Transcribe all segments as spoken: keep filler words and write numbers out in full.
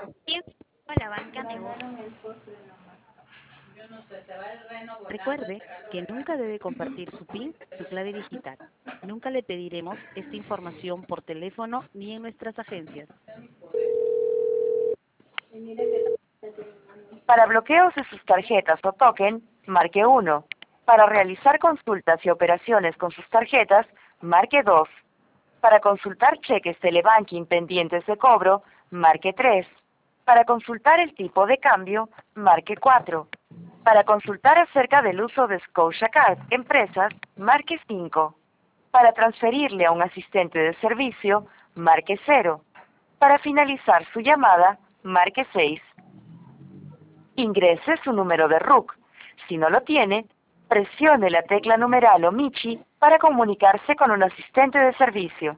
Bienvenido a la banca Nebo. Recuerde que nunca debe compartir su PIN, su clave digital. Nunca le pediremos esta información por teléfono ni en nuestras agencias. Para bloqueos de sus tarjetas o token, marque uno. Para realizar consultas y operaciones con sus tarjetas, marque dos. Para consultar cheques telebanking pendientes de cobro, marque tres. Para consultar el tipo de cambio, marque cuatro. Para consultar acerca del uso de Scotiacard Empresas, marque cinco. Para transferirle a un asistente de servicio, marque cero. Para finalizar su llamada, marque seis. Ingrese su número de R U C. Si no lo tiene, presione la tecla numeral o Michi para comunicarse con un asistente de servicio.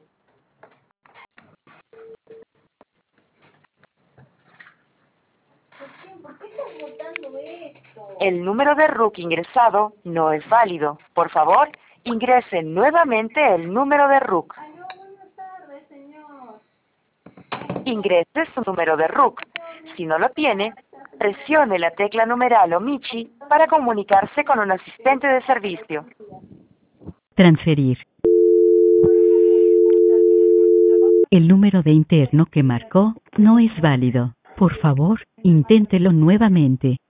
¿Por qué estás votando esto? El número de R U C ingresado no es válido. Por favor, ingrese nuevamente el número de R U C. Aló, buenas tardes, señor. Ingrese su número de R U C. Si no lo tiene, presione la tecla numeral o Michi para comunicarse con un asistente de servicio. Transferir. El número de interno que marcó no es válido. Por favor, inténtelo nuevamente.